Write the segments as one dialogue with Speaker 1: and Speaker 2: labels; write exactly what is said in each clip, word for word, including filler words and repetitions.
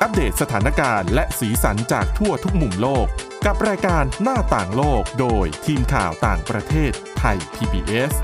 Speaker 1: อัปเดตสถานการณ์และสีสันจากทั่วทุกมุมโลกกับรายการหน้าต่างโลกโดยทีมข่าวต่างประเทศไทย พี บี เอส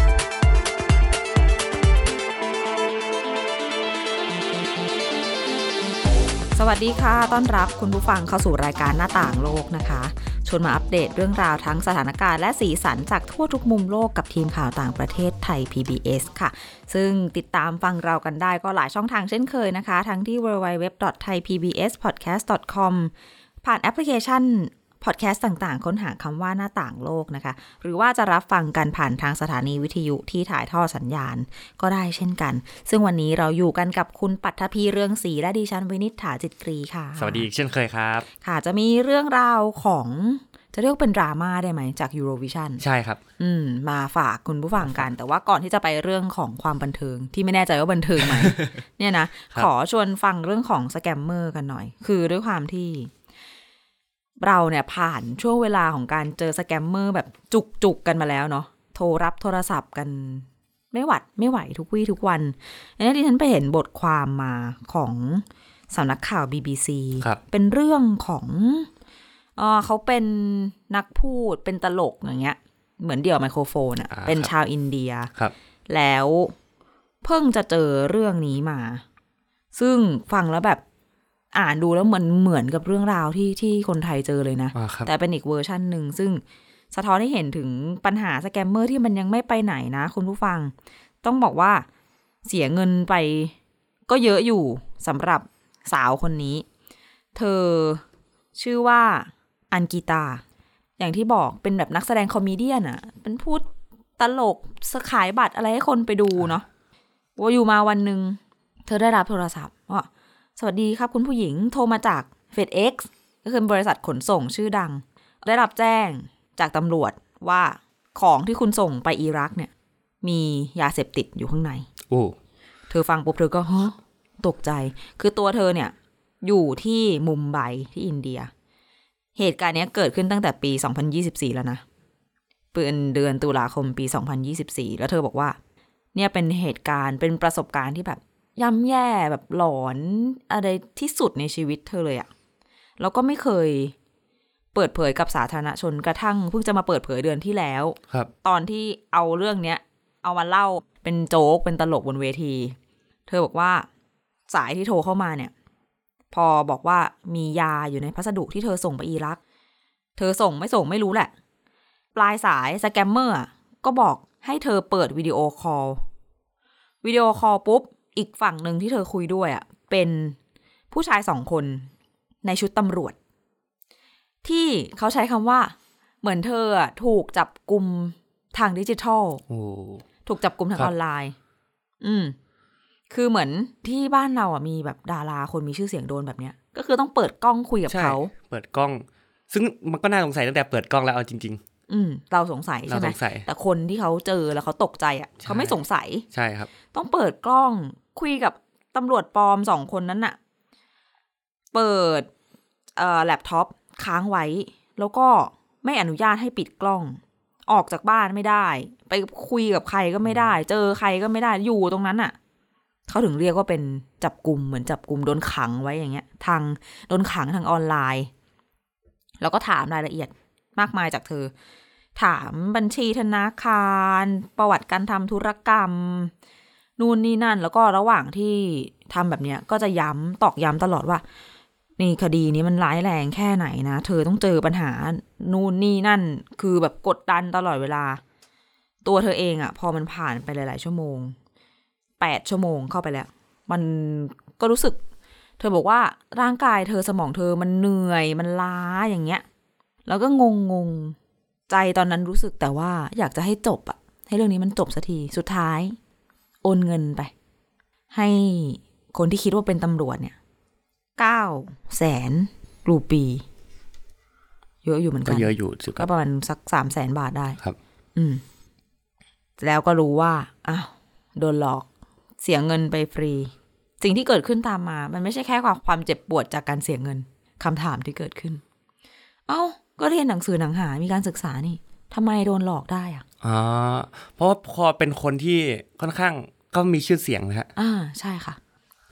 Speaker 2: สวัสดีค่ะต้อนรับคุณผู้ฟังเข้าสู่รายการหน้าต่างโลกนะคะชวนมาอัปเดตเรื่องราวทั้งสถานการณ์และสีสันจากทั่วทุกมุมโลกกับทีมข่าวต่างประเทศไทย พี บี เอส ค่ะซึ่งติดตามฟังเรากันได้ก็หลายช่องทางเช่นเคยนะคะทั้งที่ ดับเบิลยู ดับเบิลยู ดับเบิลยู ดอท ไทยพีบีเอสพอดแคสต์ ดอท คอม ผ่านแอปพลิเคชันพอดแคสต์ต่างๆค้นหาคำว่าหน้าต่างโลกนะคะหรือว่าจะรับฟังกันผ่านทางสถานีวิทยุที่ถ่ายทอดสัญญาณก็ได้เช่นกันซึ่งวันนี้เราอยู่กันกับคุณปัทภีเรืองศรีและดิฉันวินิษฐาจิตกรีค่ะ
Speaker 3: สวัสดีเช่นเคยครับ
Speaker 2: ค่ะจะมีเรื่องราวของจะเรียกเป็นดราม่าได้ไหมจาก Eurovision
Speaker 3: ใช่ครับ
Speaker 2: อืมมาฝากคุณผู้ฟังกันแต่ว่าก่อนที่จะไปเรื่องของความบันเทิงที่ไม่แน่ใจว่าบันเทิงไหม เนี่ยนะขอชวนฟังเรื่องของสแกมเมอร์กันหน่อยคือด้วยความที่เราเนี่ยผ่านช่วงเวลาของการเจอสแกมเมอร์แบบจุกๆกันมาแล้วเนาะโทรรับโทรศัพท์กันไม่หวัดไม่ไหวทุกวี่ทุกวันอันนี้ที่ฉันไปเห็นบทความมาของสำนักข่าว บี บี ซี เป็นเรื่องของเอ่อเขาเป็นนักพูดเป็นตลกอย่างเงี้ยเหมือนเดี่ยวไมโครโฟนอ่ะเป็นชาวอินเดียแล้วเพิ่งจะเจอเรื่องนี้มาซึ่งฟังแล้วแบบอ่านดูแล้วเหมือนเหมือนกับเรื่องราวที่ที่คนไทยเจอเลยนะแต่เป็นอีกเวอร์ชันหนึ่งซึ่งสะท้อนให้เห็นถึงปัญหาสแกมเมอร์ที่มันยังไม่ไปไหนนะคุณผู้ฟังต้องบอกว่าเสียเงินไปก็เยอะอยู่สำหรับสาวคนนี้เธอชื่อว่าอันกิตาอย่างที่บอกเป็นแบบนักแสดงคอมเมเดี้อ่ะเป็นพูดตลกขายบัตรอะไรให้คนไปดูเนาะว่าอยู่มาวันนึงเธอได้รับโทรศัพท์ว่าสวัสดีครับคุณผู้หญิงโทรมาจาก FedEx ก็คือบริษัทขนส่งชื่อดังได้รับแจ้งจากตำรวจว่าของที่คุณส่งไปอิรักเนี่ยมียาเสพติดอยู่ข้างใน
Speaker 3: โอ้
Speaker 2: เธอฟังปุ๊บเธอก็ฮะตกใจคือตัวเธอเนี่ยอยู่ที่มุมไบที่อินเดียเหตุการณ์นี้เกิดขึ้นตั้งแต่ปีสองพันยี่สิบสี่แล้วนะเป็นเดือนตุลาคมปีสองพันยี่สิบสี่แล้วเธอบอกว่าเนี่ยเป็นเหตุการณ์เป็นประสบการณ์ที่แบบย่ำแย่แบบหลอนอะไรที่สุดในชีวิตเธอเลยอะแล้วก็ไม่เคยเปิดเผยกับสาธารณชนกระทั่งเพิ่งจะมาเปิดเผยเดือนที่แล้วตอนที่เอาเรื่องเนี้ยเอามาเล่าเป็นโจ๊กเป็นตลกบนเวทีเธอบอกว่าสายที่โทรเข้ามาเนี่ยพอบอกว่ามียาอยู่ในพัสดุที่เธอส่งไปอิรักเธอส่งไม่ส่งไม่รู้แหละปลายสายสแกมเมอร์ก็บอกให้เธอเปิดวิดีโอคอลวิดีโอคอลปุ๊บอีกฝั่งหนึ่งที่เธอคุยด้วยอ่ะเป็นผู้ชายสองคนในชุดตำรวจที่เขาใช้คำว่าเหมือนเธออ่ะถูกจับกุมทางดิจิทัลถูกจับกุมทางออนไลน์อืมคือเหมือนที่บ้านเราอ่ะมีแบบดาราคนมีชื่อเสียงโดนแบบเนี้ยก็คือต้องเปิดกล้องคุยกับเขา
Speaker 3: เปิดกล้องซึ่งมันก็น่าสงสัยตั้งแต่เปิดกล้องแล้วเอาจริง
Speaker 2: ๆอืมเราสงสัยใช่ไหมแต่คนที่เขาเจอแล้วเขาตกใจอ่ะเขาไม่สงสัย
Speaker 3: ใช่ครับ
Speaker 2: ต้องเปิดกล้องคุยกับตำรวจปลอมสองคนนั้นน่ะเปิดเอ่อแล็ปท็อปค้างไว้แล้วก็ไม่อนุญาตให้ปิดกล้องออกจากบ้านไม่ได้ไปคุยกับใครก็ไม่ได้เจอใครก็ไม่ได้อยู่ตรงนั้นน่ะเขาถึงเรียกว่าเป็นจับกุมเหมือนจับกุมโดนขังไว้อย่างเงี้ยทางโดนขังทางออนไลน์แล้วก็ถามรายละเอียดมากมายจากเธอถามบัญชีธนาคารประวัติการทำธุรกรรมนู่นนี่นั่นแล้วก็ระหว่างที่ทำแบบเนี้ยก็จะย้ำตอกย้ำตลอดว่านี่คดีนี้มันร้ายแรงแค่ไหนนะเธอต้องเจอปัญหานู่นนี่นั่นคือแบบกดดันตลอดเวลาตัวเธอเองอะพอมันผ่านไปหลายๆชั่วโมงแปดชั่วโมงเข้าไปแล้วมันก็รู้สึกเธอบอกว่าร่างกายเธอสมองเธอมันเหนื่อยมันล้าอย่างเงี้ยแล้วก็งงงใจตอนนั้นรู้สึกแต่ว่าอยากจะให้จบอะให้เรื่องนี้มันจบสักทีสุดท้ายโอนเงินไปให้คนที่คิดว่าเป็นตำรวจเนี่ยเก้าแสนรูปีเยอะอยู่เหมือนกัน
Speaker 3: ก็เยอะอยู่
Speaker 2: ก็ประมาณสักสามแสนบาทได้
Speaker 3: ครับ
Speaker 2: อืมแล้วก็รู้ว่าอ้าวโดนหลอกเสียเงินไปฟรีสิ่งที่เกิดขึ้นตามมามันไม่ใช่แค่ความความเจ็บปวดจากการเสียเงินคำถามที่เกิดขึ้นเอ้าก็เรียนหนังสือหนังหามีการศึกษานี่ทำไมโดนหลอกได้อ่ะ
Speaker 3: อ๋อเพราะว่าพอเป็นคนที่ค่อนข้างก็มีชื่อเสียงนะฮะ
Speaker 2: อ่าใช่ค่ะ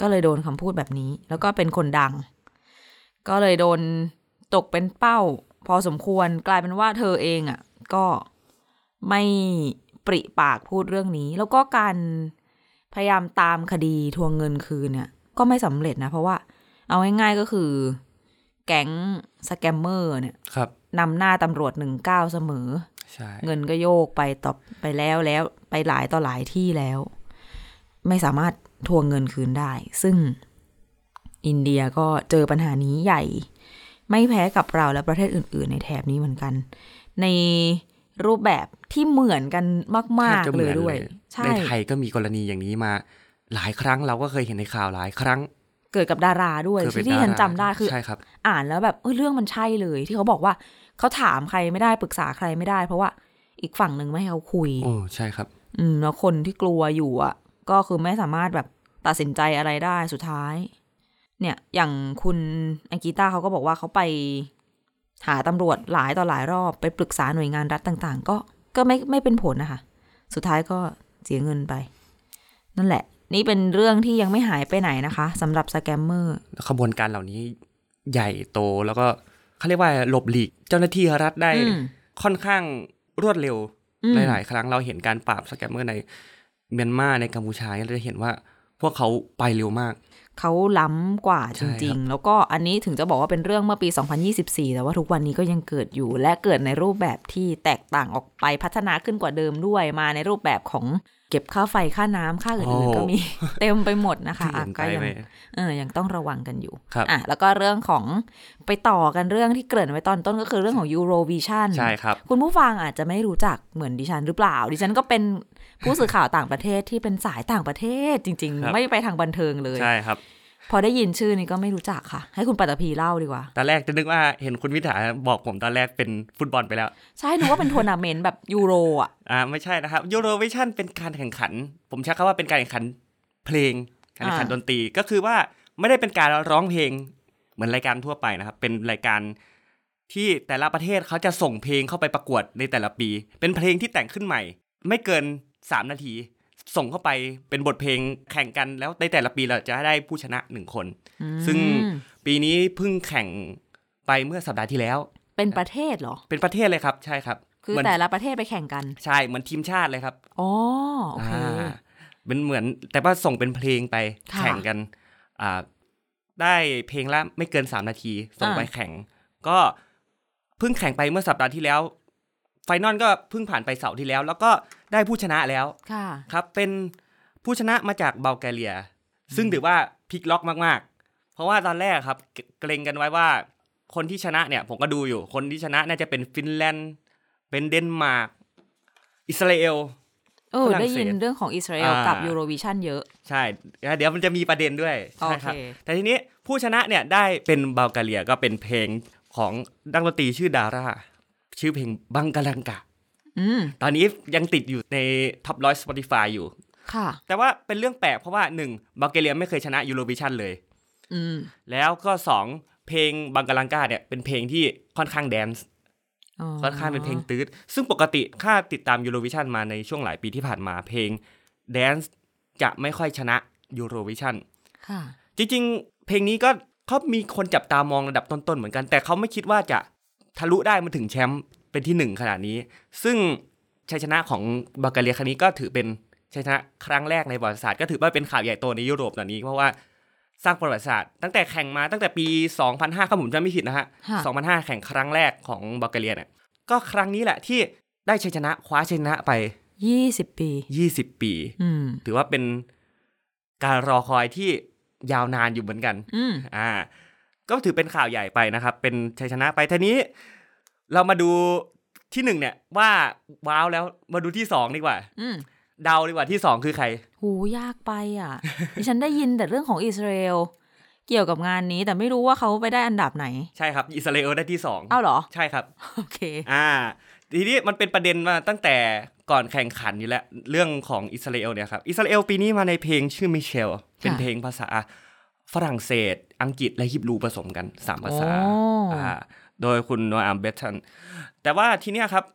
Speaker 2: ก็เลยโดนคำพูดแบบนี้แล้วก็เป็นคนดังก็เลยโดนตกเป็นเป้าพอสมควรกลายเป็นว่าเธอเองอ่ะก็ไม่ปริปากพูดเรื่องนี้แล้วก็การพยายามตามคดีทวงเงินคืนเนี่ยก็ไม่สำเร็จนะเพราะว่าเอาง่ายๆก็คือแก๊งสแกมเมอร์เนี่ยนำหน้าตำรวจหนึ่งเก้าเสมอเงินก็โยกไปต่อไปแล้วแล้วไปหลายต่อหลายที่แล้วไม่สามารถทวงเงินคืนได้ซึ่งอินเดียก็เจอปัญหานี้ใหญ่ไม่แพ้กับเราและประเทศอื่นๆในแถบนี้เหมือนกันในรูปแบบที่เหมือนกันมากๆเลยด้วย
Speaker 3: ในไทยก็มีกรณีอย่างนี้มาหลายครั้งเราก็เคยเห็นในข่าวหลายครั้ง
Speaker 2: เกิดกับดาราด้วยที่ฉันจำได้คืออ่านแล้วแบบเออเรื่องมันใช่เลยที่เขาบอกว่าเขาถามใครไม่ได้ปรึกษาใครไม่ได้เพราะว่าอีกฝั่งหนึ่งไม่ให้เขาคุย
Speaker 3: โอ้ใช่ครับ
Speaker 2: อืมแล้วคนที่กลัวอยู่อ่ะก็คือไม่สามารถแบบตัดสินใจอะไรได้สุดท้ายเนี่ยอย่างคุณอังกิต้าเขาก็บอกว่าเขาไปหาตำรวจหลายต่อหลายรอบไปปรึกษาหน่วยงานรัฐต่างๆก็ก็ไม่ไม่เป็นผลนะคะสุดท้ายก็เสียเงินไปนั่นแหละนี่เป็นเรื่องที่ยังไม่หายไปไหนนะคะสำหรับสแกมเมอร์
Speaker 3: ขบวนการเหล่านี้ใหญ่โตแล้วก็เขาเรียกว่าหลบหลีกเจ้าหน้าที่รัฐได้ค่อนข้างรวดเร็วหลายๆครั้งเราเห็นการปราบสแกมเมอร์ในเมียนมาในกัมพูชาเราจะเห็นว่าพวกเขาไปเร็วมาก
Speaker 2: เขาล้ำกว่าจริงๆแล้วก็อันนี้ถึงจะบอกว่าเป็นเรื่องเมื่อปีสองพันยี่สิบสี่แต่ว่าทุกวันนี้ก็ยังเกิดอยู่และเกิดในรูปแบบที่แตกต่างออกไปพัฒนาขึ้นกว่าเดิมด้วยมาในรูปแบบของเก็บค่าไฟค่าน้ำค่าอื่นๆก็มีเต็มไปหมดนะคะก็ยังเออยังต้องระวังกันอยู่อ่ะแล้วก็เรื่องของไปต่อกันเรื่องที่เกริ่นไว้ตอนต้นก็คือเรื่องของ Eurovision
Speaker 3: ใช่ครับ
Speaker 2: คุณผู้ฟังอาจจะไม่รู้จักเหมือนดิฉันหรือเปล่าดิฉันก็เป็นผู้สื่อข่าวต่างประเทศที่เป็นสายต่างประเทศจริงๆไม่ไปทางบันเทิงเลย
Speaker 3: ใช่ครับ
Speaker 2: พอได้ยินชื่อนี้ก็ไม่รู้จักค่ะให้คุณปัตตภีเล่าดีกว่า
Speaker 3: ตอนแรกจะนึกว่าเห็นคุณวิถาบอกผมตอนแรกเป็นฟุตบอลไปแล้ว
Speaker 2: ใช่นึกว่าเป็นทัวร์นาเมนต์แบบยูโรอ่ะ
Speaker 3: อ่าไม่ใช่นะครับยูโรวิชั่นเป็นการแข่งขันผมใช้คำว่าเป็นการแข่งขันเพลงการแข่งขันดนตรีก็คือว่าไม่ได้เป็นการร้องเพลงเหมือนรายการทั่วไปนะครับเป็นรายการที่แต่ละประเทศเขาจะส่งเพลงเข้าไปประกวดในแต่ละปีเป็นเพลงที่แต่งขึ้นใหม่ไม่เกินสามนาทีส่งเข้าไปเป็นบทเพลงแข่งกันแล้วในแต่ละปีเราจะได้ผู้ชนะหนึ่งคนซึ่งปีนี้เพิ่งแข่งไปเมื่อสัปดาห์ที่แล้ว
Speaker 2: เป็นประเทศเหรอ
Speaker 3: เป็นประเทศเลยครับใช่ครับ
Speaker 2: คือแต่ละประเทศไปแข่งกัน
Speaker 3: ใช่เหมือนทีมชาติเลยครับ
Speaker 2: อ๋อโอเค
Speaker 3: เป็นเหมือนแต่ว่าส่งเป็นเพลงไปแข่งกันอ่าได้เพลงละไม่เกินสามนาทีส่งไปแข่งก็เพิ่งแข่งไปเมื่อสัปดาห์ที่แล้วไฟนอลก็เพิ่งผ่านไปเสาร์ที่แล้วแล้วก็ได้ผู้ชนะแล้วครับเป็นผู้ชนะมาจากบัลแกเรียซึ่งถือว่าพลิกล็อกมากๆเพราะว่าตอนแรกครับเกรงกันไว้ว่าคนที่ชนะเนี่ยผมก็ดูอยู่คนที่ชนะน่าจะเป็นฟินแลนด์เป็นเดนมาร์กอิสราเอล
Speaker 2: เออได้ยินเรื่องของอิสราเอลกับ Eurovision เยอะ
Speaker 3: ใช่เดี๋ยวมันจะมีประเด็นด้วยใช่ครับแต่ทีนี้ผู้ชนะเนี่ยได้เป็นบัลแกเรียก็เป็นเพลงของนักดนตรีชื่อดาราชื่อเพลงบังกาลังกะตอนนี้ยังติดอยู่ในท็อปร้อย Spotify อยู่
Speaker 2: ค่ะ
Speaker 3: แต่ว่าเป็นเรื่องแปลกเพราะว่าหนึ่งบัลแกเรียไม่เคยชนะ Eurovision เลยแล้วก็สองเพลงบังกาลังกะเนี่ยเป็นเพลงที่ค่อนข้างแดนซ์ค่อนข้างเป็นเพลงตื๊ดซึ่งปกติถ้าติดตาม Eurovision มาในช่วงหลายปีที่ผ่านมาเพลงแดนซ์จะไม่ค่อยชนะ Eurovision
Speaker 2: ค่ะ
Speaker 3: จริงๆเพลงนี้ก็เขามีคนจับตามองระดับต้นๆเหมือนกันแต่เขาไม่คิดว่าจะทะลุได้มาถึงแชมป์เป็นที่หนึ่งขนาดนี้ซึ่งชัยชนะของบัลแกเรียครั้งนี้ก็ถือเป็นชัยชนะครั้งแรกในประวัติศาสตร์ก็ถือว่าเป็นข่าวใหญ่โตในยุโรปตอนนี้เพราะว่าสร้างประวัติศาสตร์ตั้งแต่แข่งมาตั้งแต่ปีสองพันห้าถ้าผมจำไม่ผิดนะฮะสองพันห้าแข่งครั้งแรกของบัลแกเรียเนี่ยก็ครั้งนี้แหละที่ได้ชัยชนะคว้าชัยชนะไป
Speaker 2: ยี่สิบปี
Speaker 3: ยี่สิบปีถือว่าเป็นการรอคอยที่ยาวนานอยู่เหมือนกันอ่าก็ถือเป็นข่าวใหญ่ไปนะครับเป็นชัยชนะไปทีนี้เรามาดูที่หนึ่งเนี่ยว่าว้าวแล้วมาดูที่สองดีกว่าเดาดีกว่าที่สองคือใคร
Speaker 2: หูยากไปอ่ะ ดิฉันได้ยินแต่เรื่องของอิสราเอลเกี่ยวกับงานนี้แต่ไม่รู้ว่าเขาไปได้อันดับไหน
Speaker 3: ใช่ครับอิสราเอลได้ที่สอง
Speaker 2: อ้าวเหรอ
Speaker 3: ใช่ครับ
Speaker 2: โอเค
Speaker 3: อ่าทีนี้มันเป็นประเด็นมาตั้งแต่ก่อนแข่งขันอยู่แล้วเรื่องของอิสราเอลเนี่ยครับอิสราเอลปีนี้มาในเพลงชื่อมิเชลเป็นเพลงภาษาฝรั่งเศสอังกฤษและฮีบรูผสมกันสามภาษาอ่าโดยคุณโนอาห์ เบตตันแต่ว่าทีเนี้ยครับ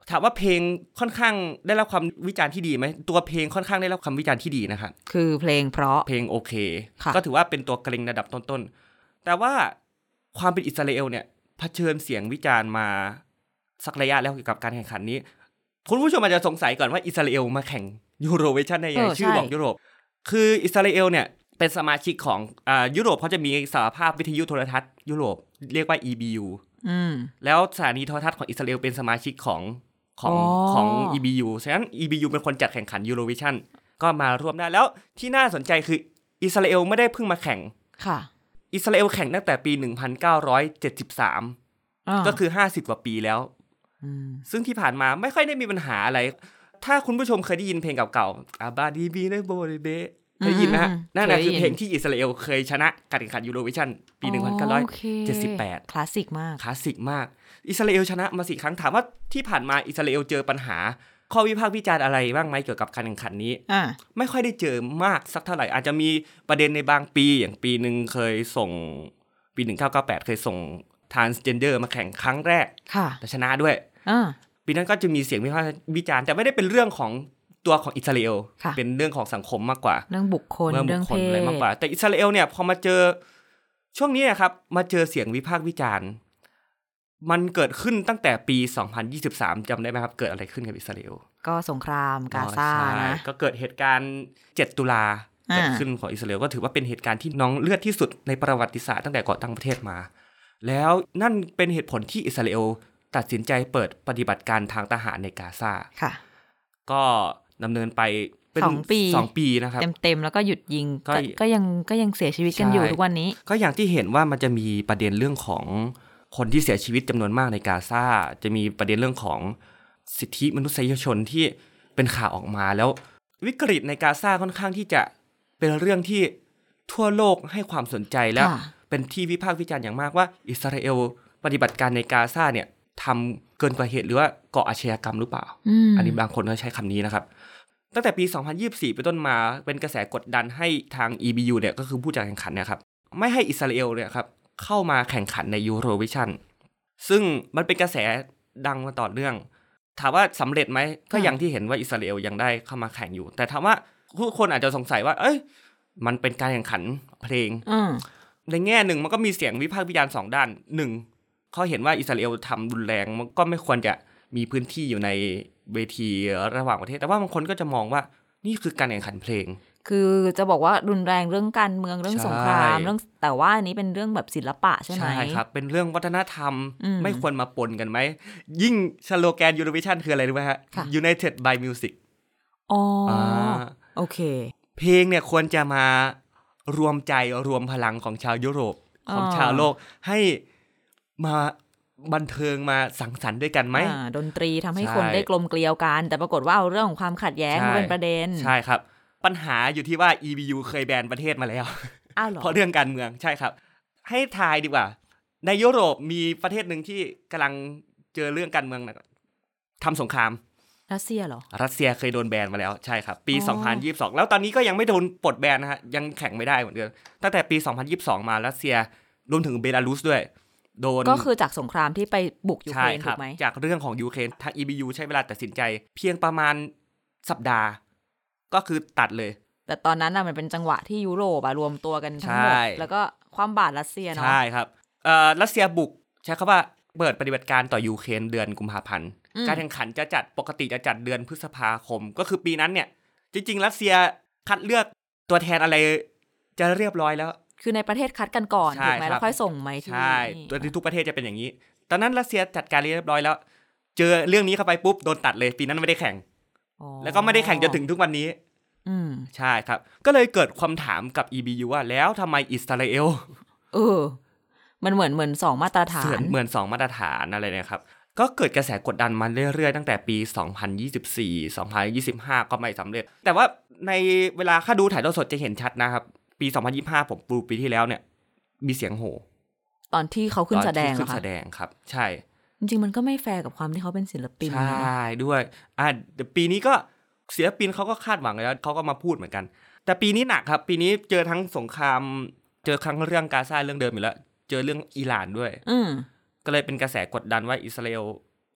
Speaker 3: ถามว่าเพลงค่อนข้างได้รับความวิจารณ์ที่ดีไหมตัวเพลงค่อนข้างได้รับความวิจารณ์ที่ดีนะครับ
Speaker 2: คือเพลงเพราะ
Speaker 3: เพลงโอเคก็ถือว่าเป็นตัวเกรงระดับต้นๆแต่ว่าความเป็นอิสราเอลเนี่ยเผชิญเสียงวิจารณ์มาสักระยะแล้วเกี่ยวกับการแข่งขันนี้คุณผู้ชมอาจจะสงสัยก่อนว่าอิสราเอลมาแข่งยูโรวิชั่นได้ยังไงชื่อบอกยุโรปคืออิสราเอลเนี่ยเป็นสมาชิกของอ่ายุโรปเขาจะมีสหภาพวิทยุโทรทัศน์ยุโรปเรียกว่า อี บี ยู
Speaker 2: อืม
Speaker 3: แล้วสถานีโทรทัศน์ของอิสราเอลเป็นสมาชิกของของของ อี บี ยู ฉะนั้น อี บี ยู เป็นคนจัดแข่งขัน Eurovision ก็มาร่วมได้แล้วที่น่าสนใจคืออิสราเอลไม่ได้เพิ่งมาแข่ง
Speaker 2: ค่ะ
Speaker 3: อิสราเอลแข่งตั้งแต่ปีหนึ่งพันเก้าร้อยเจ็ดสิบสามก็คือห้าสิบกว่าปีแล้วซึ่งที่ผ่านมาไม่ค่อยได้มีปัญหาอะไรถ้าคุณผู้ชมเคยได้ยินเพลงเก่าๆอาบาดีบีเนโบเรเบเคยยินนะฮะนั่นแหละคือเพลงที่อิสราเอลเคยชนะการแข่งขัน Eurovision ปีหนึ่งพันเก้าร้อยเจ็ดสิบแปด
Speaker 2: คลาสสิกมาก
Speaker 3: คลาสสิกมากอิสราเอลชนะมาสี่ครั้งถามว่าที่ผ่านมาอิสราเอลเจอปัญหาข้อวิพากษ์วิจารณ์อะไรบ้างไหมเกี่ยวกับการแข่งขันนี้ไม่ค่อยได้เจอมากสักเท่าไหร่อาจจะมีประเด็นในบางปีอย่างปีนึงเคยส่งปีหนึ่งพันเก้าร้อยเก้าสิบแปดเคยส่ง transgender มาแข่งครั้งแรกแต่ชนะด้วยปีนั้นก็จะมีเสียงวิพากษ์วิจารณ์แต่ไม่ได้เป็นเรื่องของตัวของอิสราเอลเป็นเรื่องของสังคมมากกว่า
Speaker 2: เรื่องบุคคลเรื่องเพศอะไร
Speaker 3: มากกว่าแต่อิสราเอลเนี่ยพอมาเจอช่วงนี้นะครับมาเจอเสียงวิพากษ์วิจารณ์มันเกิดขึ้นตั้งแต่ปีสองพันยี่สิบสามจำได้ไหมครับเกิดอะไรขึ้นกับอิสราเอล
Speaker 2: ก็สงครามกาซานะ
Speaker 3: ก็เกิดเหตุการณ์เจ็ดตุลาเกิดขึ้นของอิสราเอลก็ถือว่าเป็นเหตุการณ์ที่น้องเลือดที่สุดในประวัติศาสตร์ตั้งแต่ก่อตั้งประเทศมาแล้วนั่นเป็นเหตุผลที่อิสราเอลตัดสินใจเปิดปฏิบัติการทางทหารในกาซา
Speaker 2: ค่ะ
Speaker 3: ก็ดำเนินไปเป็น
Speaker 2: สองปี
Speaker 3: สองปีนะครับ
Speaker 2: เต็มๆแล้วก็หยุดยิงก็ก็ยังก็ยังเสียชีวิตกันอยู่ทุกวันนี้
Speaker 3: ก็อย่างที่เห็นว่ามันจะมีประเด็นเรื่องของคนที่เสียชีวิตจำนวนมากในกาซาจะมีประเด็นเรื่องของสิทธิมนุษยชนที่เป็นข่าวออกมาแล้ววิกฤตในกาซาค่อนข้างที่จะเป็นเรื่องที่ทั่วโลกให้ความสนใจและเป็นที่วิพากษ์วิจารณ์อย่างมากว่าอิสราเอลปฏิบัติการในกาซาเนี่ยทำเกินกว่าเหตุหรือว่าก่ออาชญากรรมหรือเปล่า
Speaker 2: อ,
Speaker 3: อันนี้บางคนก็ใช้คำนี้นะครับตั้งแต่ปีสองพันยี่สิบสี่เป็นต้นมาเป็นกระแสกดดันให้ทาง อี บี ยู เนี่ยก็คือผู้จัดแข่งขันเนี่ยครับไม่ให้อิสราเอลเนี่ยครับเข้ามาแข่งขันใน Eurovision ซึ่งมันเป็นกระแสดังมาต่อเนื่องถามว่าสำเร็จไหมก็อย่างที่เห็นว่าอิสราเอลยังได้เข้ามาแข่งอยู่แต่ถามว่าผู้คนอาจจะสงสัยว่าเอ้ยมันเป็นการแข่งขันเพลงในแง่หนึ่งมันก็มีเสียงวิพากษ์วิจารณ์สองด้านหนึ่งเขาเห็นว่าอิสราเอลทำรุนแรงมันก็ไม่ควรจะมีพื้นที่อยู่ในเวทีระหว่างประเทศแต่ว่าบางคนก็จะมองว่านี่คือการแข่งขันเพลง
Speaker 2: คือจะบอกว่ารุนแรงเรื่องการเมืองเรื่องสงครามเรื่องแต่ว่าอันนี้เป็นเรื่องแบบศิลปะใช่ไหม
Speaker 3: ใช่ครับเป็นเรื่องวัฒนธรรมไม่ควรมาปนกันไหมยิ่งสโลแกน Eurovision คืออะไรรู้ไหมฮะ United by Music
Speaker 2: อ๋อโอเค
Speaker 3: เพลงเนี่ยควรจะมารวมใจรวมพลังของชาวยุโรปของชาวโลกให้มาบันเทิงมาสังสรรค์ด้วยกันไหม
Speaker 2: ดนตรีทำให้คนได้กลมเกลียวกันแต่ปรากฏว่าเอาเรื่องของความขัดแย้งมาเป็นประเด็น
Speaker 3: ใช่ครับปัญหาอยู่ที่ว่า อี บี ยู เคยแบนประเทศมาแล้วเพราะเรื่องการเมืองใช่ครับให้ทายดีกว่าในยุโรปมีประเทศหนึ่งที่กำลังเจอเรื่องการเมืองทำสงคราม
Speaker 2: รัสเซียเหรอ
Speaker 3: รัสเซียเคยโดนแบนมาแล้วใช่ครับปีสองพันยี่สิบสองแล้วตอนนี้ก็ยังไม่โดนปลดแบนนะฮะยังแข่งไม่ได้เหมือนเดิมตั้งแต่ปีสองพันยี่สิบสองมารัสเซียรวมถึงเบลารุสด้วยโดน
Speaker 2: ก็คือจากสงครามที่ไปบุกยูเครนถูกไหม
Speaker 3: จากเรื่องของยูเครนทาง อี บี ยู ใช้เวลาตัดสินใจเพียงประมาณสัปดาห์ก็คือตัดเลย
Speaker 2: แต่ตอนนั้นน่ะมันเป็นจังหวะที่ยุโรปรวมตัวกันทั้งหมดแล้วก็ความบาดรัสเซียเนาะ
Speaker 3: ใช่ครับเอ่อรัสเซียบุกใช้คำว่าเปิดปฏิบัติการต่อยูเครนเดือนกุมภาพันธ์การแข่งขันจะจัดปกติจะจัดเดือนพฤษภาคมก็คือปีนั้นเนี่ยจริงๆรัสเซียคัดเลือกตัวแทนอะไรจะเรียบร้อยแล้ว
Speaker 2: คือในประเทศคัดกันก่อนถูกไหมแล้วค่อยส่งไหมที่
Speaker 3: ใช่ตัวทุกประเทศจะเป็นอย่างนี้ตอนนั้นรัสเซียจัดการเรียบร้อยแล้วเจอเรื่องนี้เข้าไปปุ๊บโดนตัดเลยปีนั้นไม่ได้แข่งแล้วก็ไม่ได้แข่งจนถึงทุกวันนี้
Speaker 2: อืม
Speaker 3: ใช่ครับก็เลยเกิดความถามกับ อี บี ยู ว่าแล้วทำไมอิสราเอล
Speaker 2: เออมันเหมือนเหมือนสองมาตรฐาน
Speaker 3: เหมือนสองมาตรฐานอะไรเนี่ยครับก็เกิดกระแสกดดันมาเรื่อยๆตั้งแต่ปีสองพันยี่สิบสี่ สองพันยี่สิบห้าก็ไม่สำเร็จแต่ว่าในเวลาค่าดูถ่ายทอดสดจะเห็นชัดนะครับปีสองพันยี่สิบห้าผมปูปีที่แล้วเนี่ยมีเสียงโห่
Speaker 2: ตอนที่เขาขึ้นแสดง
Speaker 3: เหรอคะขึ้นแสดงครับใช่
Speaker 2: จริงๆมันก็ไม่แฟร์กับความที่เขาเป็นศิลปิน
Speaker 3: ใช่ด้วยอ่ะเดี๋ยวปีนี้ก็ศิลปินเขาก็คาดหวังแล้วเขาก็มาพูดเหมือนกันแต่ปีนี้หนักครับปีนี้เจอทั้งสงครามเจอครั้งเรื่องกาซาเรื่องเดิมอยู่แล้วเจอเรื่องอิหร่านด้วย
Speaker 2: อืม
Speaker 3: ก็เลยเป็นกระแสกดดันว่าอิสราเอล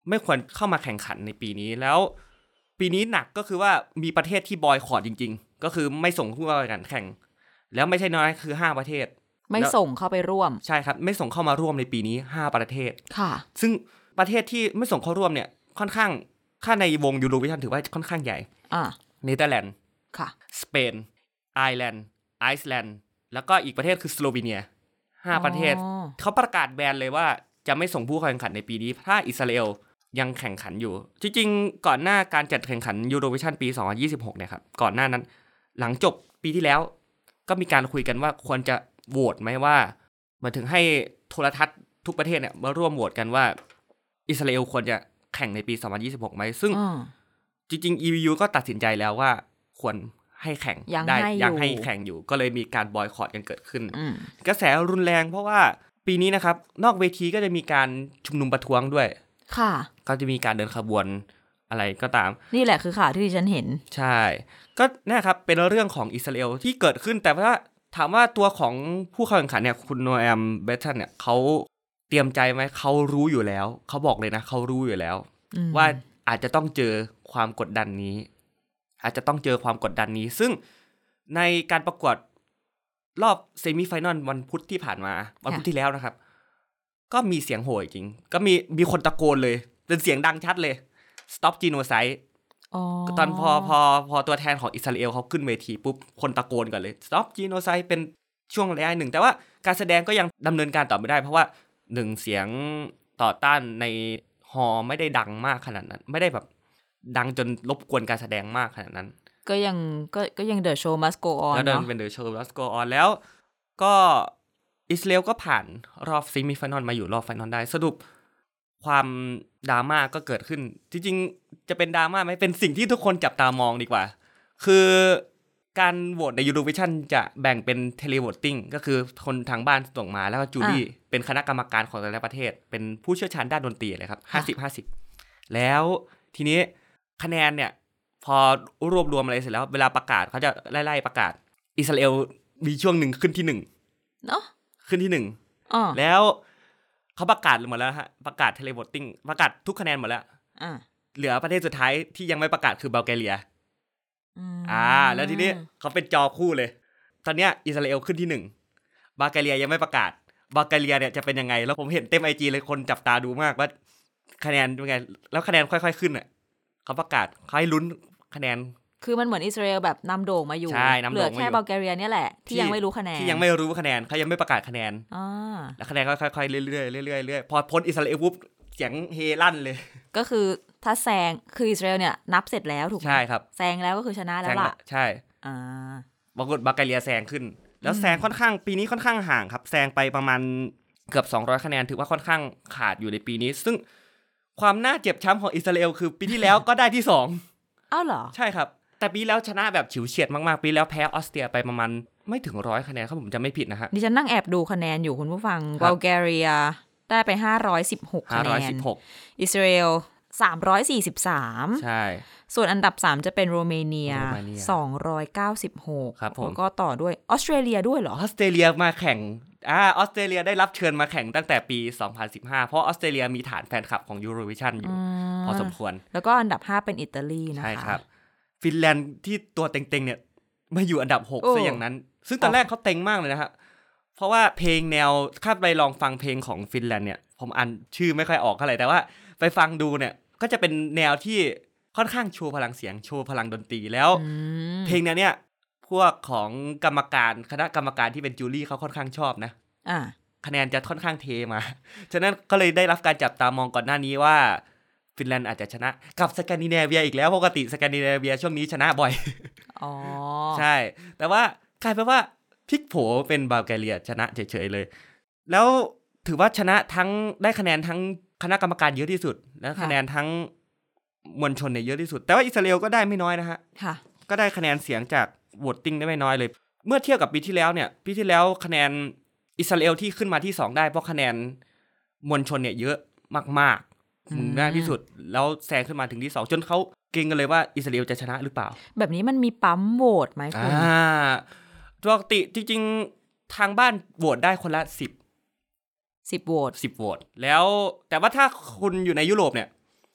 Speaker 3: ไม่ควรเข้ามาแข่งขันในปีนี้แล้วปีนี้หนักก็คือว่ามีประเทศที่บอยคอตจริงๆก็คือไม่ส่งผู้เข้าแข่งขันแข่งแล้วไม่ใช่น้อยคือห้าประเทศ
Speaker 2: ไม่ส่งเข้าไปร่วม
Speaker 3: ใช่ครับไม่ส่งเข้ามาร่วมในปีนี้ห้าประเทศ
Speaker 2: ค่ะ
Speaker 3: ซึ่งประเทศที่ไม่ส่งเข้าร่วมเนี่ยค่อนข้างค่าในวงยูโรวิชั่นถือว่าค่อนข้างใหญ่
Speaker 2: อ่า
Speaker 3: เนเธอร์แลนด์
Speaker 2: ค่ะ
Speaker 3: สเปนไอร์แลนด์ไอซ์แลนด์แล้วก็อีกประเทศคือสโลวีเนียห้าประเทศเขาประกาศแบนเลยว่าจะไม่ส่งผู้แข่งขันในปีนี้ถ้าอิสราเอลยังแข่งขันอยู่จริงๆก่อนหน้าการจัดแข่งขันยูโรวิชั่นปีสองพันยี่สิบหกเนี่ยครับก่อนหน้านั้นหลังจบปีที่แล้วก็มีการคุยกันว่าควรจะโหวตไหมว่ามาถึงให้โทรทัศน์ทุกประเทศเนี่ยมาร่วมโหวตกันว่าอิสราเอลควรจะแข่งในปีสองพันยี่สิบหกไหมซึ่งจริงๆ อี วี ยู ก็ตัดสินใจแล้วว่าควรให้แข่งได้ยังให้แข่งอยู่ก็เลยมีการบอยคอตกันเกิดขึ้นกระแสรุนแรงเพราะว่าปีนี้นะครับนอกเวทีก็จะมีการชุมนุมประท้วงด้วย
Speaker 2: ค่ะ
Speaker 3: ก็จะมีการเดินขบวนอะไรก็ตาม
Speaker 2: นี่แหละคือข่าวที่ดิฉันเห็น
Speaker 3: ใช่ก็นะครับเป็นเรื่องของอิสราเอลที่เกิดขึ้นแต่ว่าถามว่าตัวของผู้เข้าแข่งขันเนี่ยคุณโนแอมเบตันเนี่ยเขาเตรียมใจไหมเขารู้อยู่แล้วเขาบอกเลยนะเขารู้อยู่แล้วว่าอาจจะต้องเจอความกดดันนี้อาจจะต้องเจอความกดดันนี้ซึ่งในการประกวดรอบเซมิไฟนอลวันพุธที่ผ่านมาวันพุธที่แล้วนะครับก็มีเสียงโห่จริงก็มีมีคนตะโกนเลยเป็นเสียงดังชัดเลย stop genocide
Speaker 2: อ๋อ
Speaker 3: ตอนพอพอพอตัวแทนของอิสราเอลเขาขึ้นเวทีปุ๊บคนตะโกนกันเลย stop genocide เป็นช่วงระยะหนึ่งแต่ว่าการแสดงก็ยังดำเนินการต่อไม่ได้เพราะว่าหนึ่งเสียงต่อต้านในฮอลล์ไม่ได้ดังมากขนาดนั้นไม่ได้แบบดังจนรบกวนการแสดงมากขนาดนั้น
Speaker 2: ก็ยังก็ก็ยัง the show must go on
Speaker 3: แล้วเดินเป็น the show must go on แล้วก็อิสราเอลก็ผ่านรอบซิมิไฟนอลมาอยู่รอบไฟนอลได้สรุปความดราม่าก็เกิดขึ้นจริงๆจะเป็นดราม่าไหมเป็นสิ่งที่ทุกคนจับตามองดีกว่าคือการโหวตใน Eurovision จะแบ่งเป็น televoting ก็คือคนทางบ้านส่งมาแล้วก็จูรี่เป็นคณะกรรมการของแต่ละประเทศเป็นผู้เชี่ยวชาญด้านดนตรีเลยครับ ห้าสิบ ห้าสิบ แล้วทีนี้คะแนนเนี่ยพอรวบรวมอะไรเสร็จแล้วเวลาประกาศเขาจะไล่ๆประกาศอิสราเอลมีช่วงหนึ่งขึ้นที่หนึ่ง
Speaker 2: เนาะ
Speaker 3: ขึ้นที่หนึ่งแล้วเขาประกาศหมดแล้วฮะประกาศ televoting ประกาศทุกคะแนนหมดแล้วเหลือประเทศสุดท้ายที่ยังไม่ประกาศคือบัลแกเรียอ่าแล้วทีนี้เขาเป็นจอคู่เลยตอนเนี้ยอิสราเอลขึ้นที่หนึ่งบัลแกเรียยังไม่ประกาศบัลแกเรียเนี่ยจะเป็นยังไงแล้วผมเห็นเต็ม ไอ จี เลยคนจับตาดูมากว่าคะแนนเป็นไงแล้วคะแนนค่อยๆขึ้นอ่ะเขาประกาศเขาให้ลุ้นคะแนน
Speaker 2: คือมันเหมือนอิสราเอลแบบนำโด่งมาอยู่เหลือแค่บัลแกเรียเนี่ยแหละที่ยังไม่รู้คะแนน
Speaker 3: ที่ยังไม่รู้คะแนนเขายังไม่ประกาศคะแนน
Speaker 2: อ่า
Speaker 3: แล้วคะแนนก็ค่อยๆเรื่อยๆเรื่อยๆเรื่อยๆพอพ้นอิสราเอลปุ๊บเสียงเฮลั่นเลย
Speaker 2: ก็คือถ้าแซงคืออิสราเอลเนี่ยนับเสร็จแล้วถูกไหม
Speaker 3: ใช่ครับ
Speaker 2: แซงแล้วก็คือชนะแล้วล่ะ
Speaker 3: ใช่
Speaker 2: อ่า
Speaker 3: ปรากฏบัลแกเรียแซงขึ้นแล้วแซงค่อนข้างปีนี้ค่อนข้างห่างครับแซงไปประมาณเกือบสองร้อยคะแนนถือว่าค่อนข้างขาดอยู่ในปีนี้ซึ่งความน่าเจ็บช้ำของอิสราเอลคือปีที่แล้วก็ได้ที่สอง
Speaker 2: อ้าวเหรอ
Speaker 3: ใช่ครับแต่ปีแล้วชนะแบบฉิวเฉียดมากๆปีแล้วแพ้ออสเตรียไปประมาณไม่ถึงร้อยคะแนนครับผมจำไม่ผิดนะฮะ
Speaker 2: ดิฉันนั่งแอบดูคะแนนอยู่คุณผู้ฟังบัลแกเรียได้ไปห้าร้อยสิบหกคะแนนอิสราเอลสามร้อยสี่สิบสาม
Speaker 3: ใช่
Speaker 2: ส่วนอันดับสามจะเป็นโรมาเนียสองร้อยเก้าสิบหก
Speaker 3: ครับผม
Speaker 2: แล้วก็ต่อด้วยออสเตรเลียด้วยเหรอ
Speaker 3: ออสเตรเลียมาแข่งอ่าออสเตรเลียได้รับเชิญมาแข่งตั้งแต่ปีสองพันสิบห้าเพราะออสเตรเลียมีฐานแฟนคลับของ Eurovision อยู่พอสมควร
Speaker 2: แล้วก็อันดับห้าเป็นอิตาลีนะคะ
Speaker 3: ใช่ครับฟินแลนด์ที่ตัวเต็งๆเนี่ยมาอยู่อันดับหกซะอย่างนั้นซึ่งตอนแรกเขาเต็งมากเลยนะฮะเพราะว่าเพลงแนวถ้าไปลองฟังเพลงของฟินแลนด์เนี่ยผมอ่านชื่อไม่ค่อยออกเท่าไหร่แต่ว่าไปฟังดูเนี่ยก็จะเป็นแนวที่ค่อนข้างโชว์พลังเสียงโชว์พลังดนตรีแล้วเพลงแนวเนี้ยพวกของกรรมการคณะกรรมการที่เป็นจูรี่เขาค่อนข้างชอบนะคะแนนจะค่อนข้างเทมาฉะนั้นก็เลยได้รับการจับตามองก่อนหน้านี้ว่าฟินแลนด์อาจจะชนะกับสแกนดิเนเวียอีกแล้วปกติสแกนดิเนเวียช่วงนี้ชนะบ่อย
Speaker 2: อ๋อ
Speaker 3: ใช่แต่ว่ากลายเป็นว่าพลิกโผเป็นบัลแกเรียชนะเฉยๆเลยแล้วถือว่าชนะทั้งได้คะแนนทั้งคณะกรรมการเยอะที่สุดและคะแนนทั้งมวลชนเนี่ยเยอะที่สุดแต่ว่าอิสราเอลก็ได้ไม่น้อยนะฮะก็ได้คะแนนเสียงจากโหวตติ้งได้ไม่น้อยเลยเมื่อเทียบกับปีที่แล้วเนี่ยปีที่แล้วคะแนนอิสราเอลที่ขึ้นมาที่สองได้เพราะคะแนนมวลชนเนี่ยเยอะมากๆมากที่สุดแล้วแซงขึ้นมาถึงที่สองจนเขาเก่งกันเลยว่าอิสราเอลจะชนะหรือเปล่า
Speaker 2: แบบนี้มันมีปั๊มโหวตไหมคุณ
Speaker 3: อ่าปกติจริงๆทางบ้านโหวตได้คนละสิบ
Speaker 2: สิบโหวต
Speaker 3: สิบโหวตแล้วแต่ว่าถ้าคุณอยู่ในยุโรปเนี่ย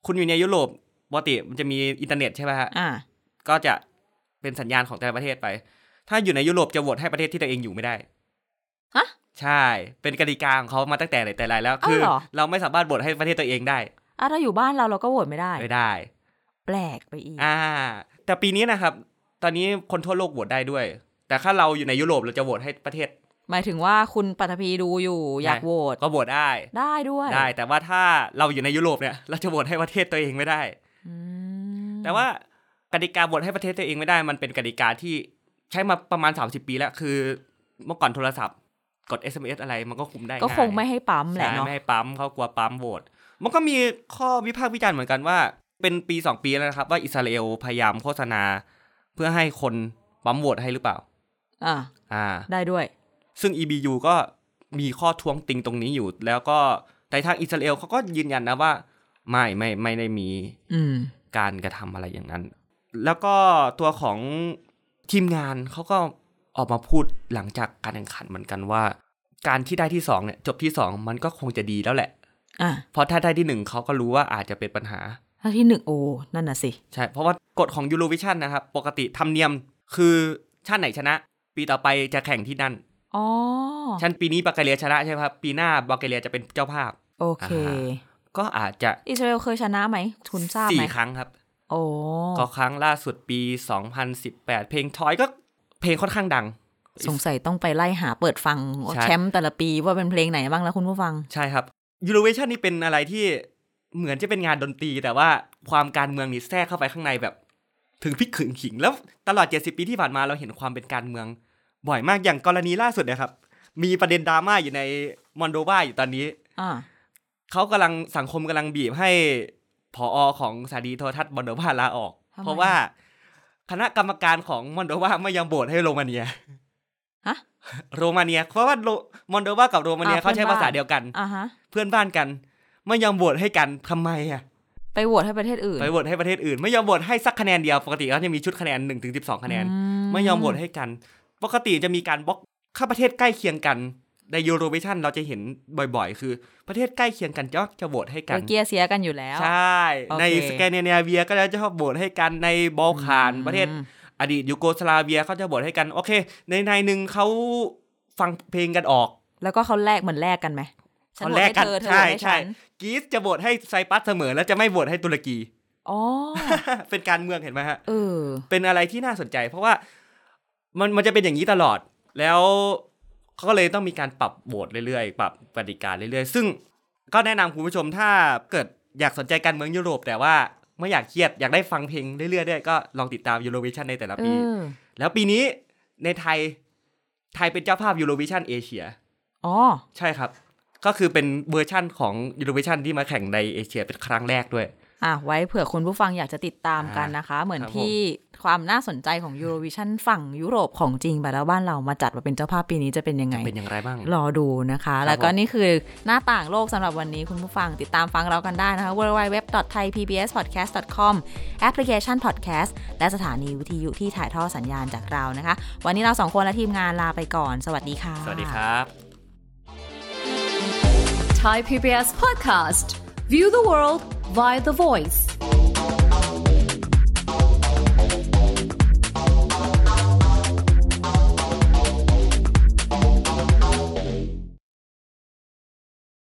Speaker 3: คุณอยู่ในยุโรปปกติมันจะมีอินเทอร์เน็ตใช่ไหมฮะ
Speaker 2: อ่า
Speaker 3: ก็จะเป็นสัญญาณของแต่ละประเทศไปถ้าอยู่ในยุโรปจะโหวตให้ประเทศที่ตัวเองอยู่ไม่ได้
Speaker 2: ฮะ
Speaker 3: ใช่เป็นกติกาของเขามาตั้งแต่ไหนแต่ไรแล้วคือเราไม่สามารถโหวตให้ประเทศตัวเองได้
Speaker 2: อ่ะถ้าอยู่บ้านเราเราก็โหวตไม่ได้
Speaker 3: ไม่ได้
Speaker 2: แปลกไปอีก
Speaker 3: อ่าแต่ปีนี้นะครับตอนนี้คนทั่วโลกโหวตได้ด้วยแต่ถ้าเราอยู่ในยุโรปเราจะโหวตให้ประเทศ
Speaker 2: หมายถึงว่าคุณปัทภีดูอยู่อยากโหวต
Speaker 3: ก็โหวตได้
Speaker 2: ได้ด้วย
Speaker 3: ได้แต่ว่าถ้าเราอยู่ในยุโรปเนี่ยเราจะโหวตให้ประเทศตัวเองไม่ได้แต่ว่ากติกาโหวตให้ประเทศตัวเองไม่ได้มันเป็นกติกาที่ใช้มาประมาณสามสิบปีแล้วคือเมื่อก่อนโทรศัพท์กด เอส เอ็ม เอส อะไรมันก็คุมได้
Speaker 2: ก็คงไม่ให้ปั๊มแหละเนาะ
Speaker 3: ไม่ให้ปั๊มเขากลัวปั๊มโหวตมันก็มีข้อวิพากษ์วิจารณ์เหมือนกันว่าเป็นปีสองปีแล้วนะครับว่าอิสราเอลพยายามโฆษณาเพื่อให้คนปั๊มโหวตให้หรือเปล่า
Speaker 2: อ่า
Speaker 3: อ่า
Speaker 2: ได้ด้วย
Speaker 3: ซึ่ง อี บี ยู ก็มีข้อท้วงติงตรงนี้อยู่แล้วก็ในทางอิสราเอลเขาก็ยืนยันนะว่าไม่ไม่ไม่ได้มีการกระทำอะไรอย่างนั้นแล้วก็ตัวของทีมงานเขาก็ออกมาพูดหลังจากการแข่งขันเหมือนกันว่าการที่ได้ที่สองเนี่ยจบที่สองมันก็คงจะดีแล้วแหละ
Speaker 2: อ่ะ
Speaker 3: เพราะถ้าได้ที่หนึ่งเขาก็รู้ว่าอาจจะเป็นปัญหา
Speaker 2: ถ้าที่หนึ่งโอ้นั่นน่ะสิ
Speaker 3: ใช่เพราะว่ากฎของ Eurovision นะครับปกติธรรมเนียมคือชาติไหนชนะปีต่อไปจะแข่งที่นั่น
Speaker 2: อ๋อ
Speaker 3: ชั้นปีนี้บัลแกเรียชนะใช่ไหมครับปีหน้าบัลแกเรียจะเป็นเจ้าภาพ
Speaker 2: โอเค
Speaker 3: ก็อาจจะ
Speaker 2: อิสราเอลเคยชนะไหมคุณทราบไหม
Speaker 3: สี่ครั้งครับ
Speaker 2: โอ้
Speaker 3: ก็ครั้งล่าสุดปีสองพันสิบแปดเพลงทอยก็เพลงค่อนข้างดัง
Speaker 2: สงสัยต้องไปไล่หาเปิดฟังแชมป์แต่ละปีว่าเป็นเพลงไหนบ้างแล้วคุณผู้ฟัง
Speaker 3: ใช่ครับ Eurovision นี่เป็นอะไรที่เหมือนจะเป็นงานดนตรีแต่ว่าความการเมืองนี่แทรกเข้าไปข้างในแบบถึงพริกถึงขิงแล้วตลอดเจ็ดสิบปีที่ผ่านมาเราเห็นความเป็นการเมืองบ่อยมากอย่างกรณีล่าสุดนะครับมีประเด็นดราม่าอยู่ในมอนโดวาอยู่ตอนนี้
Speaker 2: อ่า
Speaker 3: เขากำลังสังคมกำลังบีบให้ผอ.ของสถานีโทรทัศน์มอนโดวาลาออกเพราะว่าคณะกรรมการของมอนโดวาไม่ยอมโหวตให้โรมาเนีย
Speaker 2: ฮะ
Speaker 3: โรมาเนียเพราะว่ามอนโดวากับโรมาเนียเขาใช้ภาษาเดียวกัน
Speaker 2: อ่าฮะ
Speaker 3: เพื่อนบ้านกันไม่ยอมโหวตให้กันทำไมอ่ะ
Speaker 2: ไปโหวตให้ประเทศอื่น
Speaker 3: ไปโหวตให้ประเทศอื่นไม่ยอมโหวตให้สักคะแนนเดียวปกติเขาจะมีชุดคะแนนหนึ่งถึงสิบสองคะแนนไม่ยอมโหวตให้กันปกติจะมีการบล็อกถ้าประเทศใกล้เคียงกันใน Eurovision เราจะเห็นบ่อยๆคือประเทศใกล้เคียงกันจะจะโหวตให้กัน
Speaker 2: เกียร์เสียกันอยู่แล้ว
Speaker 3: ใช่ในสแกนดิเนเวียก็จะชอบโหวตให้กันในบอลข่านประเทศอดีตยูโกสลาเวียเขาจะโหวตให้กันโอเคในในนึงเขาฟังเพลงกันออก
Speaker 2: แล้วก็เขาแลกเหมือนแลกกันไหม
Speaker 3: เขาแลกกันใช่ใช่กรีซจะโหวตให้ไซปรัสเสมอแล้วจะไม่โหวตให้ตุรกี
Speaker 2: อ๋อ
Speaker 3: เป็นการเมืองเห็นไหมฮะ
Speaker 2: เออ
Speaker 3: เป็นอะไรที่น่าสนใจเพราะว่ามันมันจะเป็นอย่างนี้ตลอดแล้วเขาก็เลยต้องมีการปรับโหวตเรื่อยๆปรับกติกาเรื่อยๆซึ่งก็แนะนำคุณผู้ชมถ้าเกิดอยากสนใจการเมืองยุโรปแต่ว่าไม่อยากเครียดอยากได้ฟังเพลงเรื่อยๆด้วยก็ลองติดตาม Eurovision ในแต่ละปีแล้วปีนี้ในไทยไทยเป็นเจ้าภาพ Eurovision เอเชีย
Speaker 2: อ๋อ
Speaker 3: ใช่ครับก็คือเป็นเวอร์ชั่นของ Eurovision ที่มาแข่งในเอเชียเป็นครั้งแรกด้วย
Speaker 2: อ่ะไว้เผื่อคุณผู้ฟังอยากจะติดตามกันนะคะเหมือนที่ความน่าสนใจของ Eurovision ฝั่งยุโรปของจริงไปแล้วบ้านเรามาจัดมาเป็นเจ้าภาพปีนี้จะเป็นยังไง
Speaker 3: เป็นอย่างไรบ้าง
Speaker 2: รอดูนะคะแล้วก็นี่คือหน้าต่างโลกสำหรับวันนี้คุณผู้ฟังติดตามฟังเรากันได้นะคะ ดับเบิลยู ดับเบิลยู ดับเบิลยู ดอท ไทย พี บี เอส พอดแคสต์ ดอท คอม แอปพลิเคชัน Podcast และสถานีวิทยุที่ถ่ายทอดสัญญาณจากเรานะคะวันนี้เราสองคนและทีมงานลาไปก่อนสวัสดีค่ะ
Speaker 3: สวัสดีครับ
Speaker 4: Thai พี บี เอส Podcast View the world via the voice